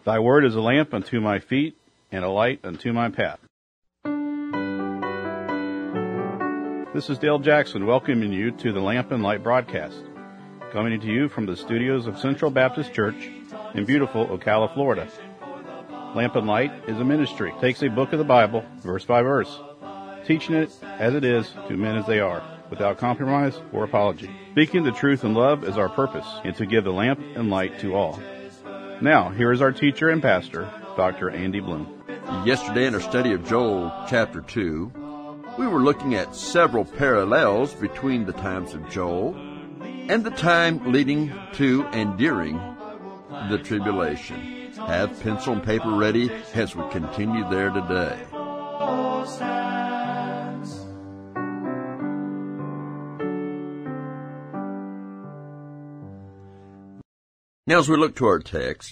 Thy word is a lamp unto my feet and a light unto my path. This is Dale Jackson welcoming you to the Lamp and Light broadcast, coming to you from the studios of Central Baptist Church in beautiful Ocala, Florida. Lamp and Light is a ministry. It takes a book of the Bible, verse by verse, teaching it as it is to men as they are, without compromise or apology. Speaking the truth in love is our purpose, and to give the lamp and light to all. Now, here is our teacher and pastor, Dr. Andy Bloom. Yesterday in our study of Joel chapter 2, we were looking at several parallels between the times of Joel and the time leading to and during the tribulation. Have pencil and paper ready as we continue there today. Now, as we look to our text,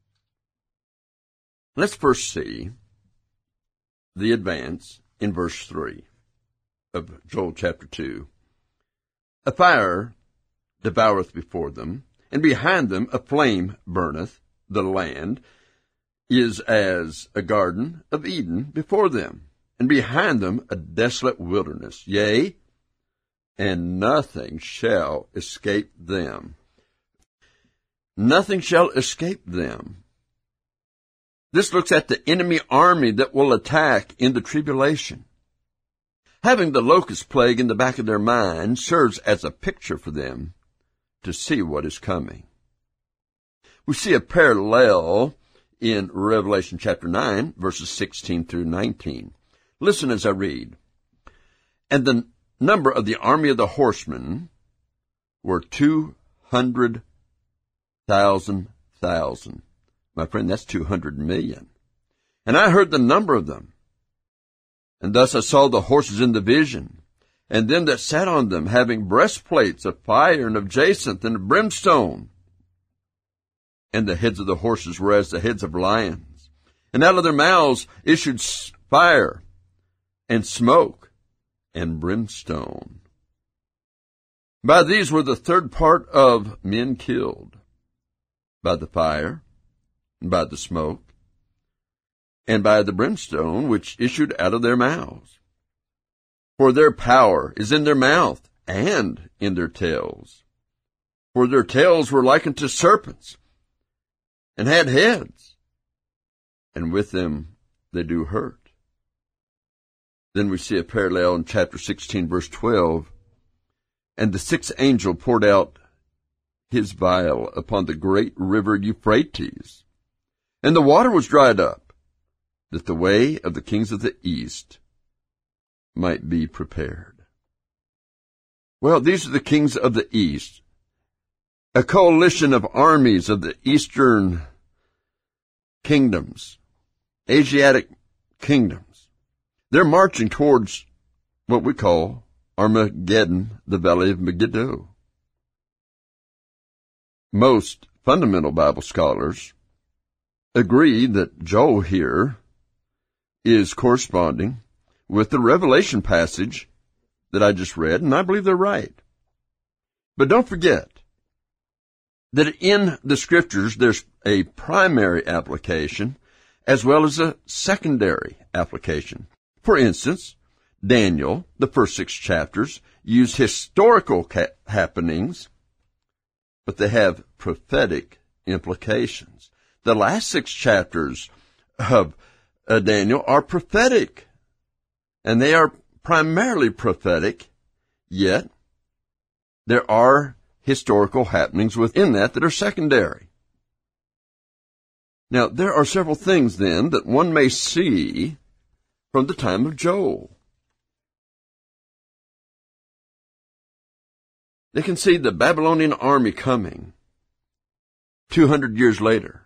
let's first see the advance in verse 3 of Joel chapter 2. A fire devoureth before them, and behind them a flame burneth. The land is as a garden of Eden before them, and behind them a desolate wilderness. Yea, and nothing shall escape them. Nothing shall escape them. This looks at the enemy army that will attack in the tribulation. Having the locust plague in the back of their mind serves as a picture for them to see what is coming. We see a parallel in Revelation chapter 9, verses 16 through 19. Listen as I read. And the number of the army of the horsemen were 200,000. My friend, that's 200 million. And I heard the number of them. And thus I saw the horses in the vision, and them that sat on them, having breastplates of fire and of jacinth and of brimstone. And the heads of the horses were as the heads of lions. And out of their mouths issued fire and smoke and brimstone. By these were the third part of men killed, by the fire, and by the smoke, and by the brimstone which issued out of their mouths. For their power is in their mouth and in their tails. For their tails were like unto serpents, and had heads, and with them they do hurt. Then we see a parallel in chapter 16, verse 12. And the sixth angel poured out his vial upon the great river Euphrates, and the water was dried up, that the way of the kings of the east might be prepared. Well, these are the kings of the east, a coalition of armies of the eastern kingdoms, Asiatic kingdoms. They're marching towards what we call Armageddon, the Valley of Megiddo. Most fundamental Bible scholars agree that Joel here is corresponding with the Revelation passage that I just read, and I believe they're right. But don't forget that in the Scriptures there's a primary application as well as a secondary application. For instance, Daniel, the first 6 chapters, use historical happenings, but they have prophetic implications. The last 6 chapters of Daniel are prophetic, and they are primarily prophetic, yet there are historical happenings within that are secondary. Now, there are several things then that one may see from the time of Joel. They can see the Babylonian army coming 200 years later.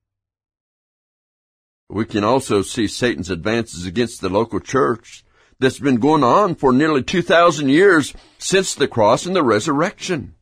We can also see Satan's advances against the local church that's been going on for nearly 2,000 years since the cross and the resurrection.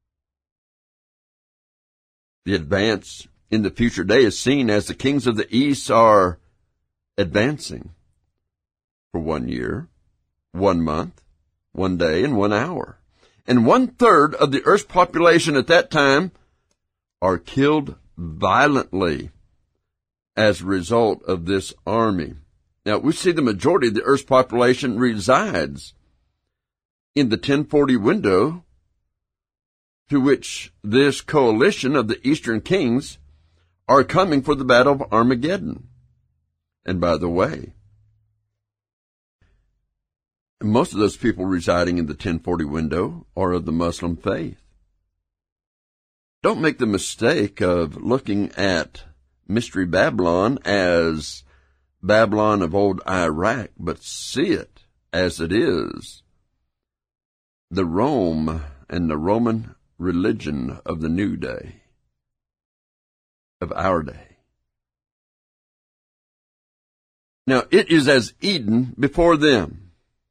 The advance in the future day is seen as the kings of the east are advancing for 1 year, 1 month, 1 day, and 1 hour. And 1/3 of the earth's population at that time are killed violently as a result of this army. Now, we see the majority of the earth's population resides in the 1040 window to which this coalition of the eastern kings are coming for the battle of Armageddon. And by the way, most of those people residing in the 1040 window are of the Muslim faith. Don't make the mistake of looking at Mystery Babylon as Babylon of old Iraq, but see it as it is, the Rome and the Roman religion of the new day, of our day. Now, it is as Eden before them.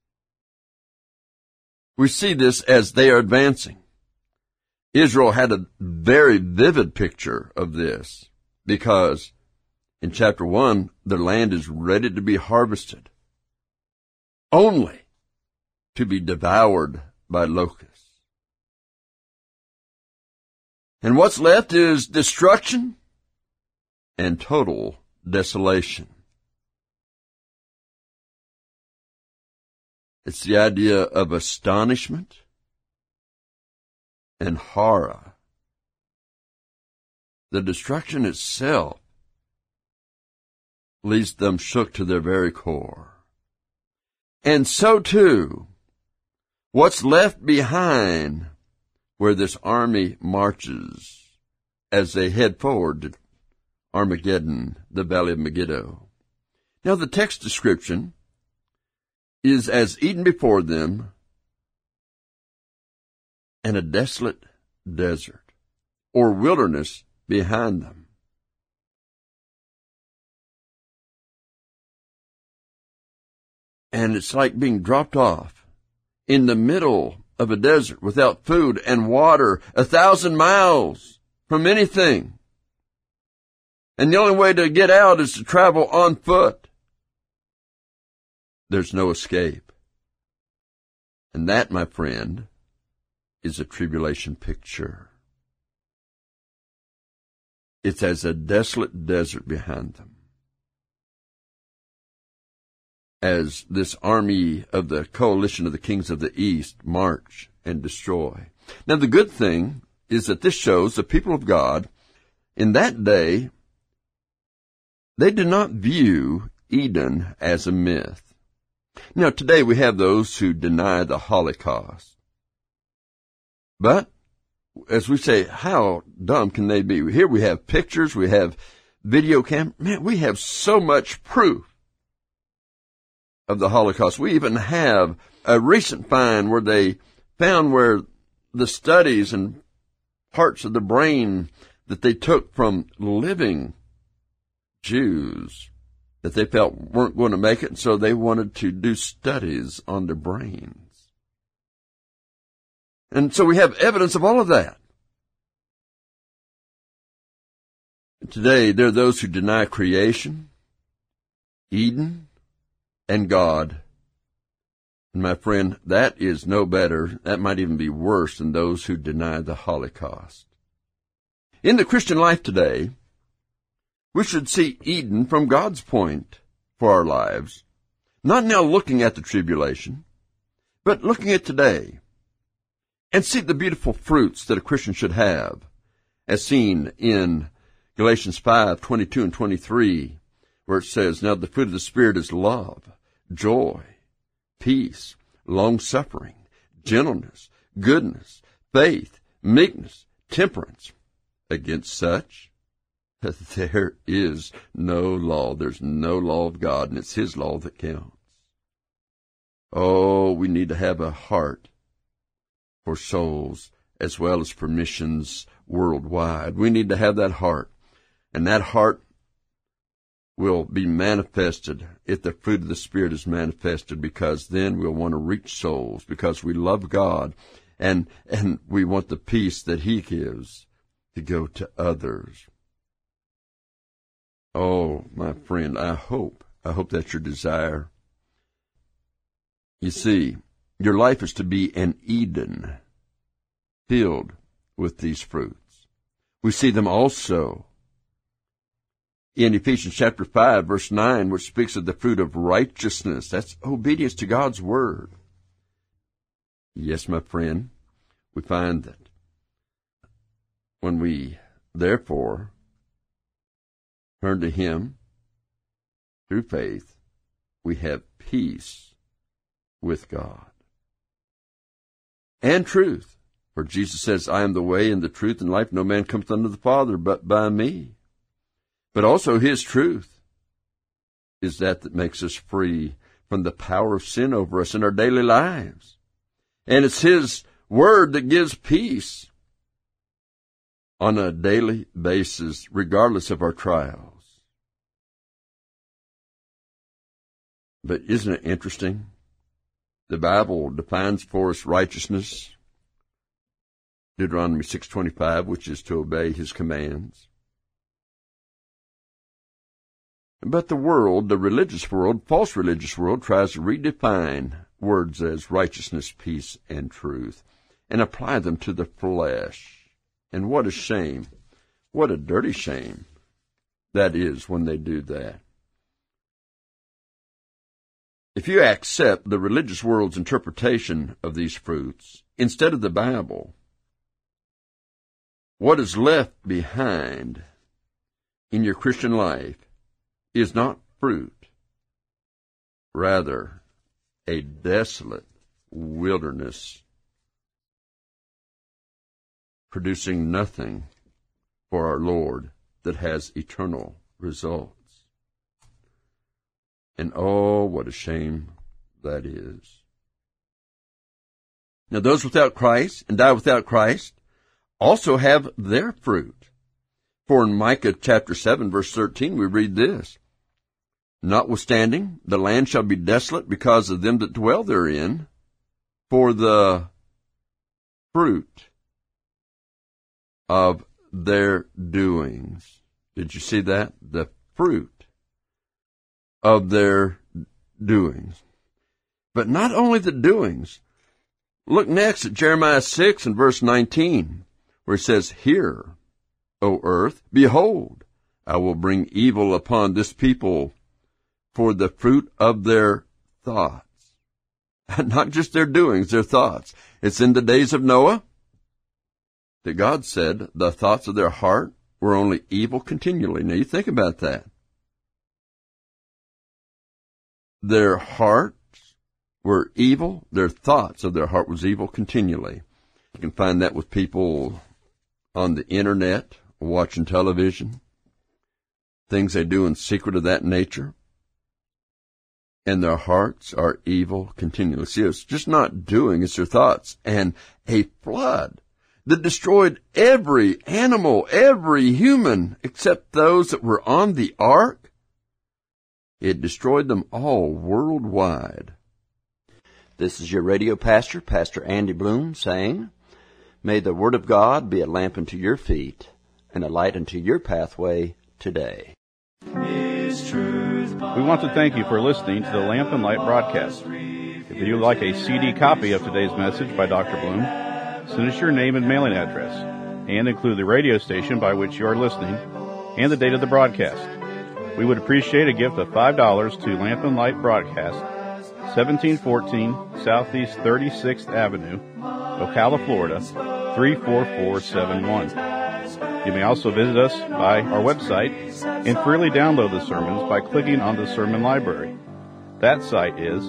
We see this as they are advancing. Israel had a very vivid picture of this because in chapter 1, their land is ready to be harvested, only to be devoured by locusts. And what's left is destruction and total desolation. It's the idea of astonishment and horror. The destruction itself leaves them shook to their very core. And so too, what's left behind where this army marches as they head forward to Armageddon, the Valley of Megiddo. Now the text description is as Eden before them and a desolate desert or wilderness behind them. And it's like being dropped off in the middle of a desert without food and water 1,000 miles from anything. And the only way to get out is to travel on foot. There's no escape. And that, my friend, is a tribulation picture. It's as a desolate desert behind them, as this army of the coalition of the kings of the east march and destroy. Now, the good thing is that this shows the people of God in that day, they did not view Eden as a myth. Now, today we have those who deny the Holocaust. But, as we say, how dumb can they be? Here we have pictures, we have video cam. Man, we have so much proof of the Holocaust. We even have a recent find where they found where the studies and parts of the brain that they took from living Jews that they felt weren't going to make it, and so they wanted to do studies on their brains. And so we have evidence of all of that. Today, there are those who deny creation, Eden, and God. And my friend, that is no better. That might even be worse than those who deny the Holocaust. In the Christian life today, we should see Eden from God's point for our lives, not now looking at the tribulation, but looking at today, and see the beautiful fruits that a Christian should have, as seen in Galatians 5:22 and 23, where it says, "Now the fruit of the Spirit is love, joy, peace, long-suffering, gentleness, goodness, faith, meekness, temperance. Against such there is no law." There's no law of God, and it's His law that counts. Oh, we need to have a heart for souls as well as for missions worldwide. We need to have that heart, and that heart will be manifested if the fruit of the Spirit is manifested, because then we'll want to reach souls because we love God and we want the peace that He gives to go to others. Oh, my friend, I hope that's your desire. You see, your life is to be an Eden filled with these fruits. We see them also in Ephesians chapter 5, verse 9, which speaks of the fruit of righteousness. That's obedience to God's word. Yes, my friend, we find that when we, therefore, turn to Him through faith, we have peace with God and truth. For Jesus says, I am the way and the truth and life. No man cometh unto the Father but by me. But also His truth is that makes us free from the power of sin over us in our daily lives. And it's His word that gives peace on a daily basis, regardless of our trials. But isn't it interesting? The Bible defines for us righteousness, Deuteronomy 6:25, which is to obey His commands. But the world, the religious world, false religious world, tries to redefine words as righteousness, peace, and truth, and apply them to the flesh. And what a shame, what a dirty shame that is when they do that. If you accept the religious world's interpretation of these fruits instead of the Bible, what is left behind in your Christian life is not fruit, rather a desolate wilderness, producing nothing for our Lord that has eternal results. And oh, what a shame that is. Now those without Christ and die without Christ also have their fruit. For in Micah chapter 7, verse 13, we read this, Notwithstanding, the land shall be desolate because of them that dwell therein, for the fruit of their doings. Did you see that? The fruit of their doings. But not only the doings. Look next at Jeremiah 6 and verse 19, where it says, Hear, O earth, behold, I will bring evil upon this people for the fruit of their thoughts. Not just their doings, their thoughts. It's in the days of Noah that God said the thoughts of their heart were only evil continually. Now you think about that. Their hearts were evil. Their thoughts of their heart was evil continually. You can find that with people on the internet, watching television, things they do in secret of that nature. And their hearts are evil continually. See, it's just not doing, it's their thoughts. And a flood that destroyed every animal, every human, except those that were on the ark. It destroyed them all worldwide. This is your radio pastor, Pastor Andy Bloom, saying, May the Word of God be a lamp unto your feet and a light unto your pathway today. We want to thank you for listening to the Lamp and Light broadcast. If you would like a CD copy of today's message by Dr. Bloom, send us your name and mailing address, and include the radio station by which you are listening and the date of the broadcast. We would appreciate a gift of $5 to Lamp and Light Broadcast, 1714 Southeast 36th Avenue, Ocala, Florida, 34471. You may also visit us by our website and freely download the sermons by clicking on the sermon library. That site is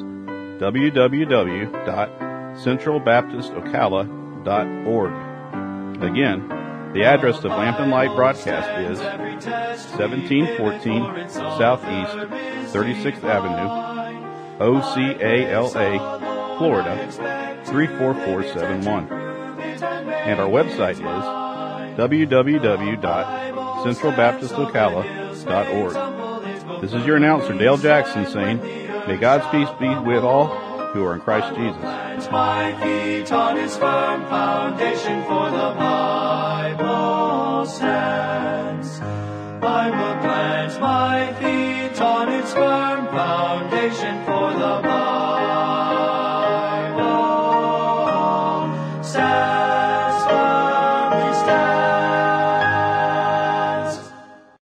www.centralbaptistocala.org. Again, the address of Lamp and Light Broadcast is 1714 Southeast 36th Avenue, Ocala, Florida, 34471. And our website is www.centralbaptistocala.org. This is your announcer, Dale Jackson, saying, May God's peace be with all who are in Christ Jesus. My feet on His firm foundation, for the Bible stands. I will plant my feet on its firm